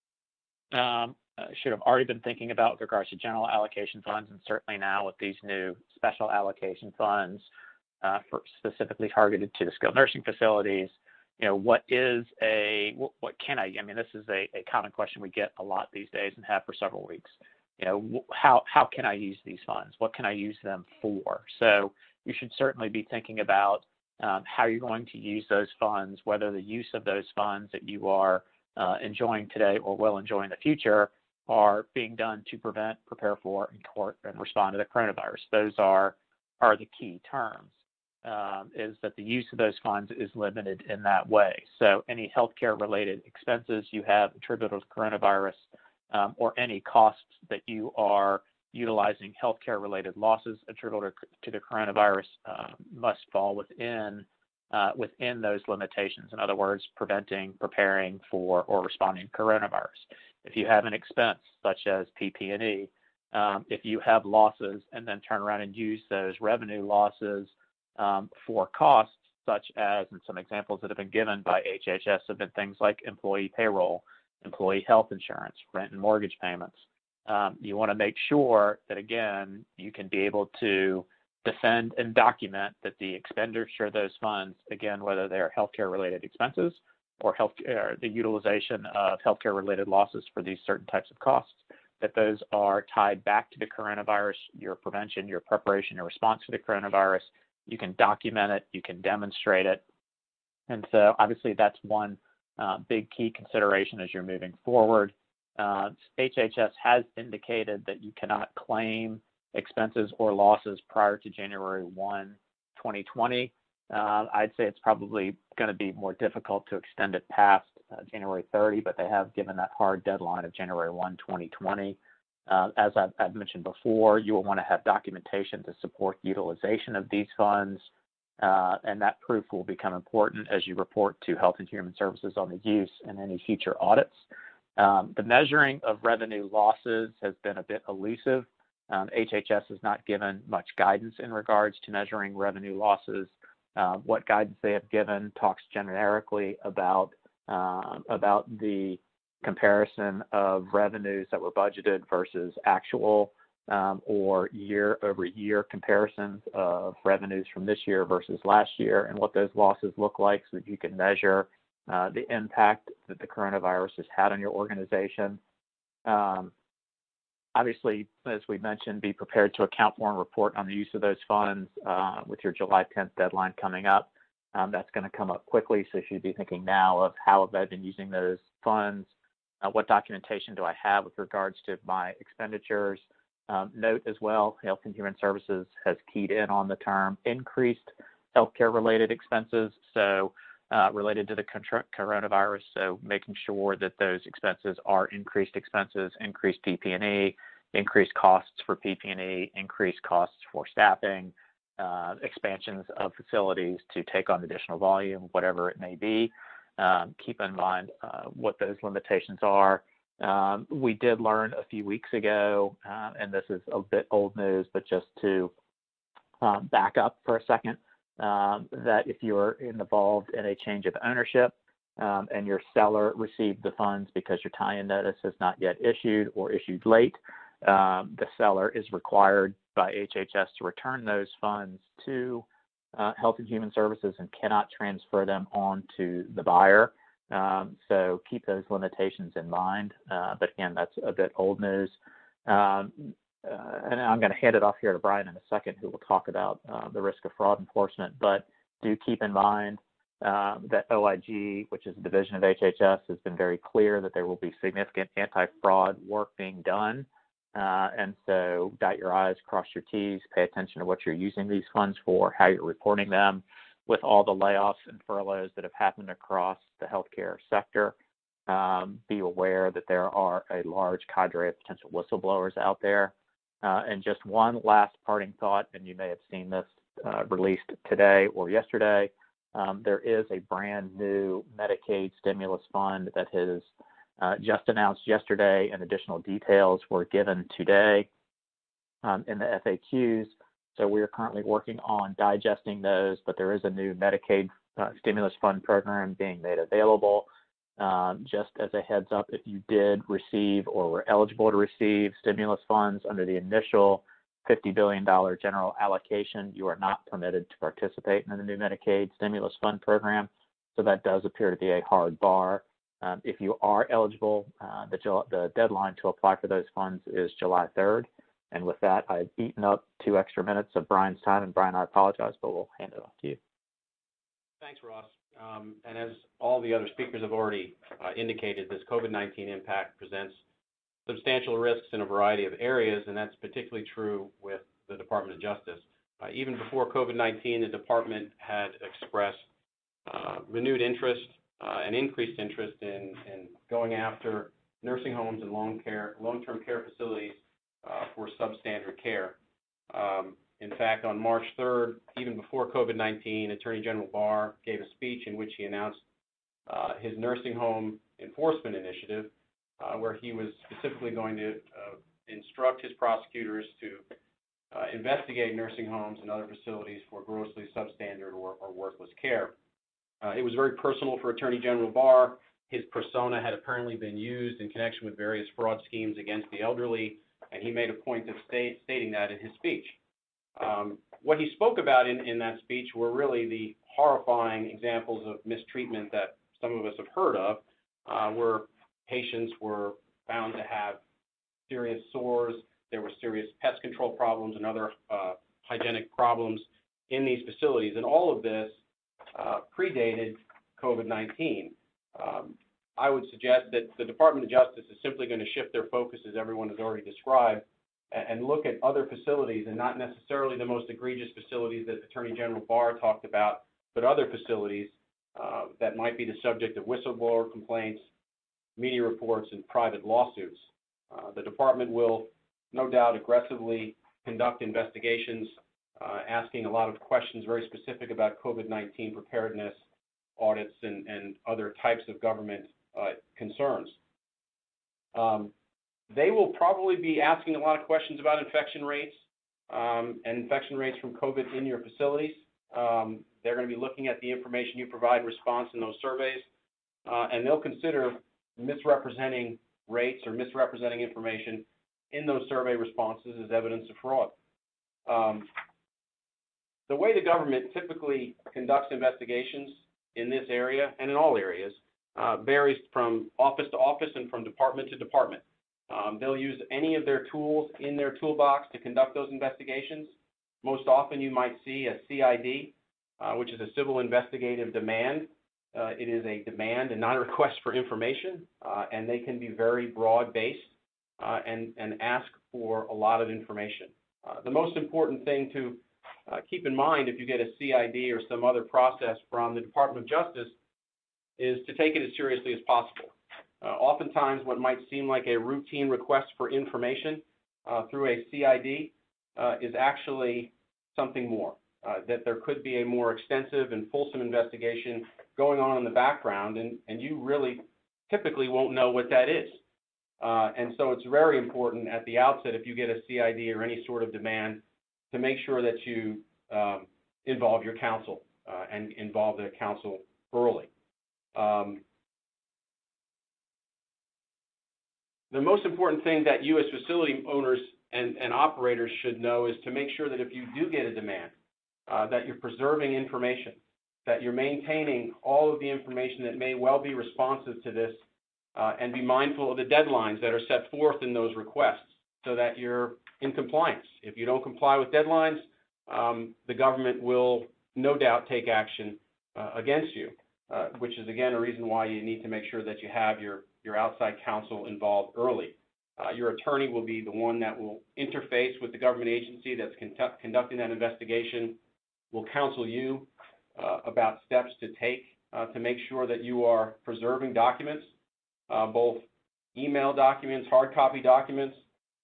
F: um, uh, should have already been thinking about with regards to general allocation funds, and certainly now with these new special allocation funds uh, for specifically targeted to the skilled nursing facilities. You know, what is a, what, what can I, I mean, this is a, a common question we get a lot these days and have for several weeks. You know, how, how can I use these funds? What can I use them for? So you should certainly be thinking about um, how you're going to use those funds, whether the use of those funds that you are uh, enjoying today or will enjoy in the future are being done to prevent, prepare for, and, court, and respond to the coronavirus. Those are, are the key terms. Um, is that the use of those funds is limited in that way. So any healthcare related expenses you have attributable to coronavirus um, or any costs that you are utilizing healthcare related losses attributable to the coronavirus uh, must fall within uh, within those limitations. In other words, preventing, preparing for, or responding to coronavirus. If you have an expense such as P P E, um, if you have losses and then turn around and use those revenue losses Um, for costs such as, and some examples that have been given by H H S have been things like employee payroll, employee health insurance, rent and mortgage payments. Um, you want to make sure that, again, you can be able to defend and document that the expenditure of those funds, again, whether they're healthcare related expenses or health, or the utilization of healthcare related losses for these certain types of costs, that those are tied back to the coronavirus, your prevention, your preparation, your response to the coronavirus. You can document it, you can demonstrate it. And so obviously that's one uh, big key consideration as you're moving forward. Uh, H H S has indicated that you cannot claim expenses or losses prior to January first, twenty twenty. Uh, I'd say it's probably going to be more difficult to extend it past uh, January thirtieth, but they have given that hard deadline of January first, twenty twenty. Uh, as I've, I've mentioned before, you will want to have documentation to support utilization of these funds, uh, and that proof will become important as you report to Health and Human Services on the use in any future audits. Um, the measuring of revenue losses has been a bit elusive. Um, H H S has not given much guidance in regards to measuring revenue losses. Uh, what guidance they have given talks generically about uh, about the comparison of revenues that were budgeted versus actual, um, or year-over-year comparisons of revenues from this year versus last year, and what those losses look like, so that you can measure uh, the impact that the coronavirus has had on your organization. Um, obviously, as we mentioned, be prepared to account for and report on the use of those funds uh, with your July tenth deadline coming up. Um, that's going to come up quickly, so you should be thinking now of how have I been using those funds, uh, what documentation do I have with regards to my expenditures. Um, note as well, Health and Human Services has keyed in on the term increased healthcare-related expenses, so uh, related to the coronavirus, so making sure that those expenses are increased expenses, increased P P and E, increased costs for P P and E, increased costs for staffing, uh, expansions of facilities to take on additional volume, whatever it may be. Um, keep in mind uh, what those limitations are. Um, we did learn a few weeks ago, uh, and this is a bit old news, but just to um, back up for a second, um, that if you're involved in a change of ownership um, and your seller received the funds because your tie-in notice has not yet issued or issued late, um, the seller is required by H H S to return those funds to uh, Health and Human Services and cannot transfer them on to the buyer. Um, so keep those limitations in mind. Uh, but again, that's a bit old news. Um, uh, and I'm going to hand it off here to Brian in a second, who will talk about uh, the risk of fraud enforcement. But do keep in mind uh, that O I G, which is a division of H H S, has been very clear that there will be significant anti-fraud work being done. Uh, and so dot your I's, cross your T's, pay attention to what you're using these funds for, how you're reporting them. With all the layoffs and furloughs that have happened across the healthcare sector, um, be aware that there are a large cadre of potential whistleblowers out there. Uh, and just one last parting thought, and you may have seen this uh, released today or yesterday, um, there is a brand new Medicaid stimulus fund that has uh, just announced yesterday, and additional details were given today um, in the F A Qs. So we are currently working on digesting those, but there is a new Medicaid uh, stimulus fund program being made available. Um, just as a heads up, if you did receive or were eligible to receive stimulus funds under the initial fifty billion dollars general allocation, you are not permitted to participate in the new Medicaid stimulus fund program. So that does appear to be a hard bar. Um, if you are eligible, uh, the, the deadline to apply for those funds is July third. And with that, I've eaten up two extra minutes of Brian's time. And Brian, I apologize, but we'll hand it off to you.
G: Thanks, Ross. Um, and as all the other speakers have already uh, indicated, this COVID nineteen impact presents substantial risks in a variety of areas, and that's particularly true with the Department of Justice. Uh, even before COVID nineteen, the department had expressed uh, renewed interest uh, and increased interest in, in going after nursing homes and long care, long-term care facilities uh, for substandard care. Um, In fact, on March third, even before COVID nineteen, Attorney General Barr gave a speech in which he announced uh, his nursing home enforcement initiative, uh, where he was specifically going to uh, instruct his prosecutors to uh, investigate nursing homes and other facilities for grossly substandard or, or worthless care. Uh, it was very personal for Attorney General Barr. His persona had apparently been used in connection with various fraud schemes against the elderly, and he made a point of state, stating that in his speech. Um, what he spoke about in, in that speech were really the horrifying examples of mistreatment that some of us have heard of, uh, where patients were found to have serious sores, there were serious pest control problems and other uh, hygienic problems in these facilities, and all of this uh, predated COVID nineteen. Um, I would suggest that the Department of Justice is simply going to shift their focus, as everyone has already described, and look at other facilities, and not necessarily the most egregious facilities that Attorney General Barr talked about, but other facilities uh, that might be the subject of whistleblower complaints, media reports, and private lawsuits. Uh, the department will no doubt aggressively conduct investigations, uh, asking a lot of questions very specific about COVID nineteen preparedness, audits, and, and other types of government uh, concerns. Um, They will probably be asking a lot of questions about infection rates um, and infection rates from COVID in your facilities. Um, they're going to be looking at the information you provide in response in those surveys, uh, and they'll consider misrepresenting rates or misrepresenting information in those survey responses as evidence of fraud. Um, the way the government typically conducts investigations in this area and in all areas uh, varies from office to office and from department to department. Um, they'll use any of their tools in their toolbox to conduct those investigations. Most often you might see a C I D, uh, which is a civil investigative demand. Uh, it is a demand and not a request for information, uh, and they can be very broad-based uh, and, and ask for a lot of information. Uh, the most important thing to uh, keep in mind if you get a C I D or some other process from the Department of Justice is to take it as seriously as possible. Uh, oftentimes what might seem like a routine request for information uh, through a C I D uh, is actually something more, uh, that there could be a more extensive and fulsome investigation going on in the background, and, and you really typically won't know what that is. Uh, and so it's very important at the outset, if you get a C I D or any sort of demand, to make sure that you um, involve your counsel uh, and involve the counsel early. Um, the most important thing that you as facility owners and, and operators should know is to make sure that if you do get a demand, uh, that you're preserving information, that you're maintaining all of the information that may well be responsive to this, uh, and be mindful of the deadlines that are set forth in those requests so that you're in compliance. If you don't comply with deadlines, um, the government will no doubt take action uh, against you, uh, which is, again, a reason why you need to make sure that you have your, your outside counsel involved early. Uh, your attorney will be the one that will interface with the government agency that's conduct, conducting that investigation, will counsel you uh, about steps to take uh, to make sure that you are preserving documents, uh, both email documents, hard copy documents,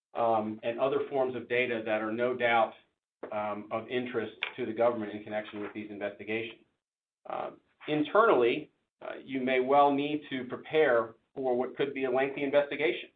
G: um, and other forms of data that are no doubt um, of interest to the government in connection with these investigations. Uh, internally, uh, you may well need to prepare for what could be a lengthy investigation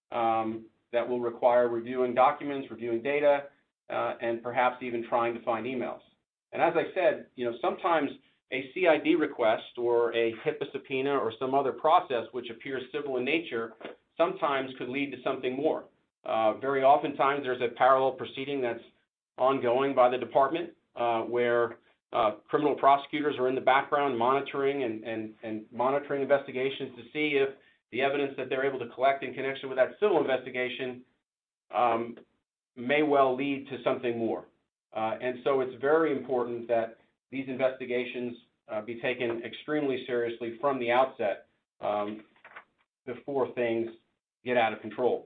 G: um, that will require reviewing documents, reviewing data, uh, and perhaps even trying to find emails. And as I said, you know, sometimes a C I D request or a HIPAA subpoena or some other process which appears civil in nature sometimes could lead to something more. Uh, very oftentimes there's a parallel proceeding that's ongoing by the department uh, where uh, criminal prosecutors are in the background monitoring and, and, and monitoring investigations to see if the evidence that they're able to collect in connection with that civil investigation um, may well lead to something more. Uh, and so it's very important that these investigations uh, be taken extremely seriously from the outset um, before things get out of control.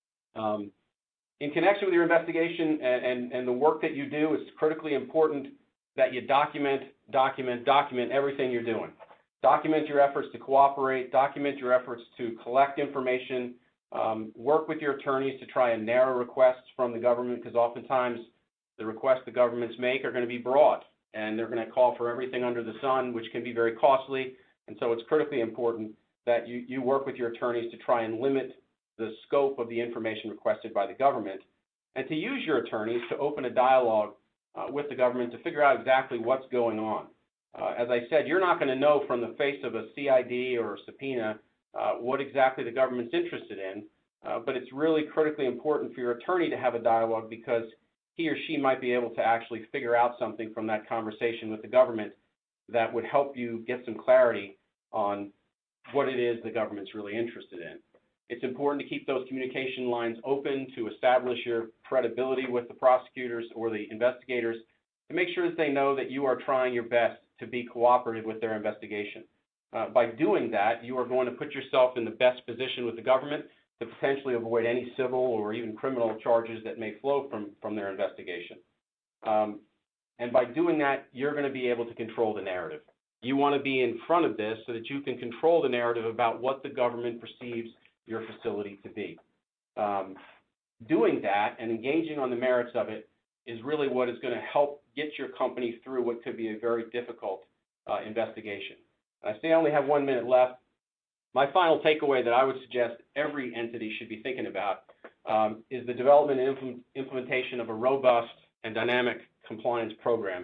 G: Um, in connection with your investigation and, and, and the work that you do, it's critically important that you document, document, document everything you're doing. Document your efforts to cooperate, document your efforts to collect information, um, work with your attorneys to try and narrow requests from the government, because oftentimes the requests the governments make are going to be broad, and they're going to call for everything under the sun, which can be very costly. And so it's critically important that you, you work with your attorneys to try and limit the scope of the information requested by the government, and to use your attorneys to open a dialogue uh, with the government to figure out exactly what's going on. Uh, as I said, you're not going to know from the face of a C I D or a subpoena uh, what exactly the government's interested in, uh, but it's really critically important for your attorney to have a dialogue, because he or she might be able to actually figure out something from that conversation with the government that would help you get some clarity on what it is the government's really interested in. It's important to keep those communication lines open to establish your credibility with the prosecutors or the investigators, to make sure that they know that you are trying your best to be cooperative with their investigation. Uh, by doing that, you are going to put yourself in the best position with the government to potentially avoid any civil or even criminal charges that may flow from, from their investigation. Um, and by doing that, you're going to be able to control the narrative. You want to be in front of this so that you can control the narrative about what the government perceives your facility to be. Um, doing that and engaging on the merits of it is really what is going to help get your company through what could be a very difficult uh, investigation. I say I only have one minute left. My final takeaway that I would suggest every entity should be thinking about um, is the development and implement implementation of a robust and dynamic compliance program.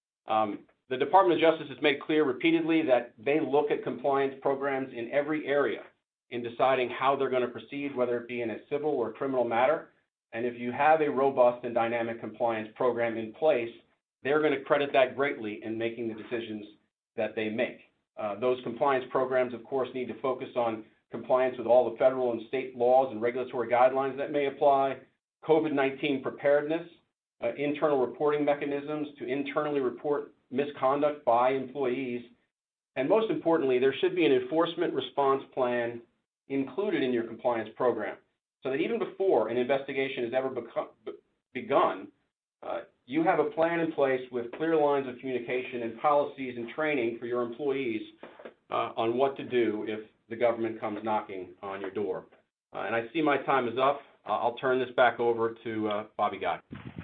G: Um, the Department of Justice has made clear repeatedly that they look at compliance programs in every area in deciding how they're going to proceed, whether it be in a civil or criminal matter. And if you have a robust and dynamic compliance program in place, they're going to credit that greatly in making the decisions that they make. Uh, those compliance programs, of course, need to focus on compliance with all the federal and state laws and regulatory guidelines that may apply, COVID nineteen preparedness, uh, internal reporting mechanisms to internally report misconduct by employees, and most importantly, there should be an enforcement response plan included in your compliance program, so that even before an investigation has ever become, begun, uh, you have a plan in place with clear lines of communication and policies and training for your employees uh, on what to do if the government comes knocking on your door. Uh, and I see my time is up. Uh, I'll turn this back over to uh, Bobby Guy.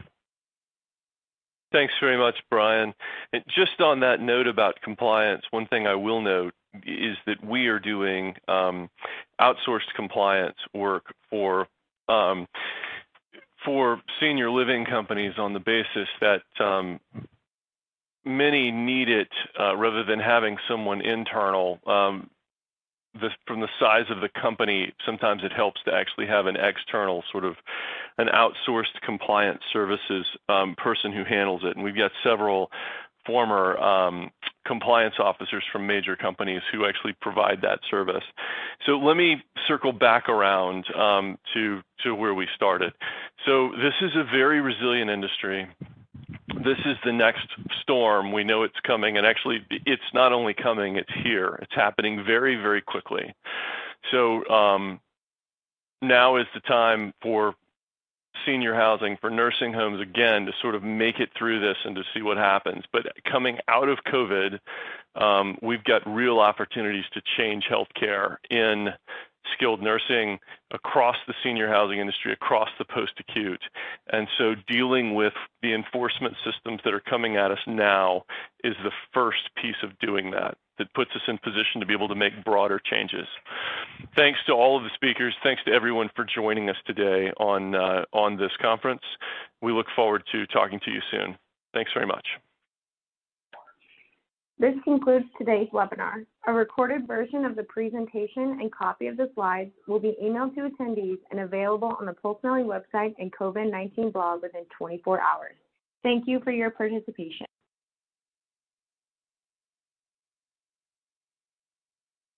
B: Thanks very much, Brian. And just on that note about compliance, one thing I will note is that we are doing um, outsourced compliance work for um, for senior living companies on the basis that um, many need it uh, rather than having someone internal. Um, the, from the size of the company, sometimes it helps to actually have an external sort of an outsourced compliance services um, person who handles it. And we've got several former um, compliance officers from major companies who actually provide that service. So let me circle back around um, to, to where we started. So this is a very resilient industry. This is the next storm. We know it's coming, and actually it's not only coming, it's here. It's happening very, very quickly. So um, now is the time for senior housing, for nursing homes, again, to sort of make it through this and to see what happens. But coming out of COVID, um, we've got real opportunities to change healthcare in skilled nursing across the senior housing industry, across the post-acute. And so dealing with the enforcement systems that are coming at us now is the first piece of doing that, that puts us in position to be able to make broader changes. Thanks to all of the speakers. Thanks to everyone for joining us today on, uh, on this conference. We look forward to talking to you soon. Thanks very much.
A: This concludes today's webinar. A recorded version of the presentation and copy of the slides will be emailed to attendees and available on the Polsinelli website and COVID nineteen blog within twenty-four hours. Thank you for your participation.